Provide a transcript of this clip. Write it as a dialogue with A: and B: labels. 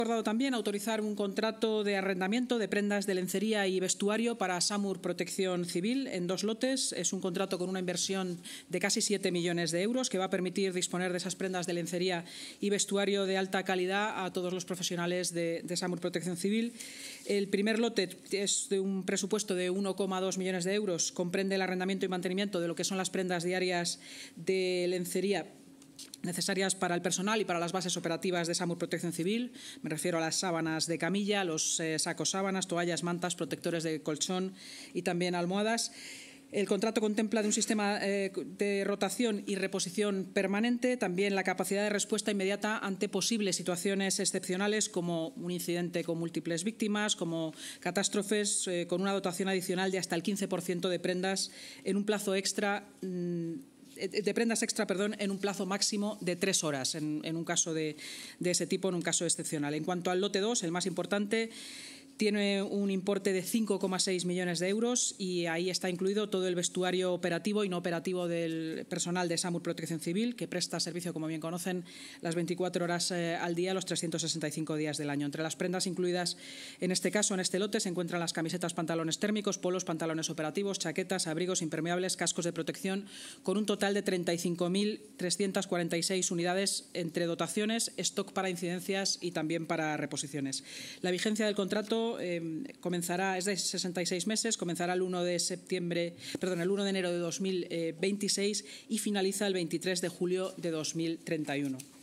A: acordado también autorizar un contrato de arrendamiento de prendas de lencería y vestuario para Samur Protección Civil en 2 lotes. Es un contrato con una inversión de casi 7 millones de euros que va a permitir disponer de esas prendas de lencería y vestuario de alta calidad a todos los profesionales de Samur Protección Civil. El primer lote es de un presupuesto de 1,2 millones de euros. Comprende el arrendamiento y mantenimiento de lo que son las prendas diarias de lencería necesarias para el personal y para las bases operativas de Samur Protección Civil. Me refiero a las sábanas de camilla, los sacos sábanas, toallas, mantas, protectores de colchón y también almohadas. El contrato contempla de un sistema de rotación y reposición permanente, también la capacidad de respuesta inmediata ante posibles situaciones excepcionales como un incidente con múltiples víctimas, como catástrofes, con una dotación adicional de hasta el 15% de prendas en un plazo extra en un plazo máximo de 3 horas, en un caso de ese tipo, en un caso excepcional. En cuanto al lote 2, el más importante, tiene un importe de 5,6 millones de euros y ahí está incluido todo el vestuario operativo y no operativo del personal de Samur Protección Civil, que presta servicio, como bien conocen, las 24 horas al día, los 365 días del año. Entre las prendas incluidas en este caso, en este lote, se encuentran las camisetas, pantalones térmicos, polos, pantalones operativos, chaquetas, abrigos impermeables, cascos de protección, con un total de 35.346 unidades entre dotaciones, stock para incidencias y también para reposiciones. La vigencia del contrato comenzará, es de 66 meses, comenzará el 1 de enero de 2026 y finaliza el 23 de julio de 2031.